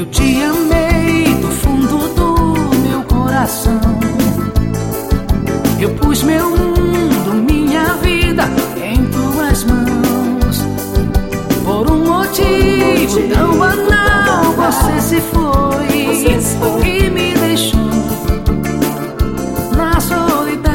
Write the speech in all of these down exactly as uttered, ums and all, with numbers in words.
Eu te amei do fundo do meu coração. Eu pus meu mundo, minha vida em tuas mãos. Por um motivo tão banal, você se foi e me deixou na solidão.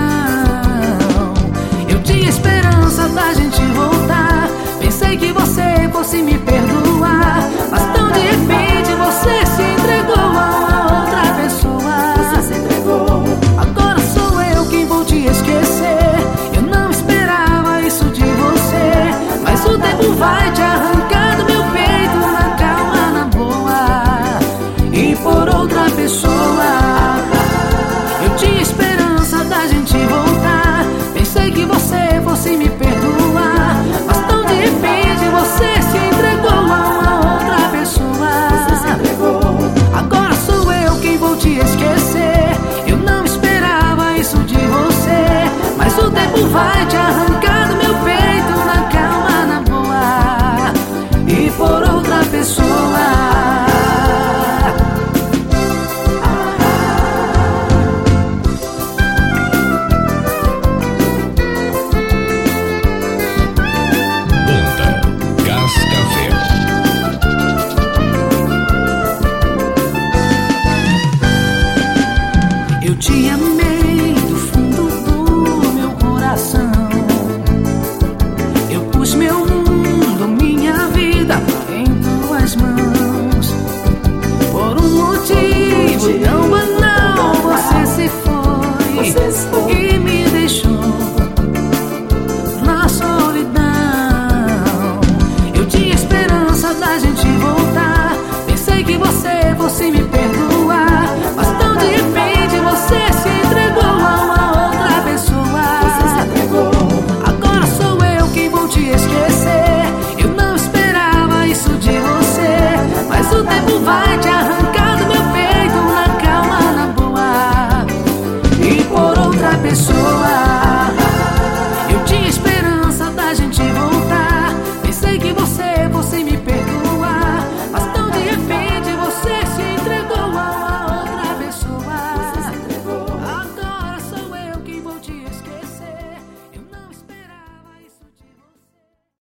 Eu tinha esperança da gente voltar. Pensei que você fosse me perdoar, mas tão de repente você se entregou a outra pessoa. Você se entregou. Agora sou eu quem vou te esquecer. Eu não esperava isso de você, mas o tempo vai te arrancar do meu peito na calma, na boa, e por outra pessoa. Eu tinha esperança da gente voltar. Pensei que você fosse me perdoar, mas tão de repente você se entregou a uma outra pessoa. Você se entregou. Agora sou eu quem vou te esquecer. Eu não esperava isso de você, mas o tempo vai te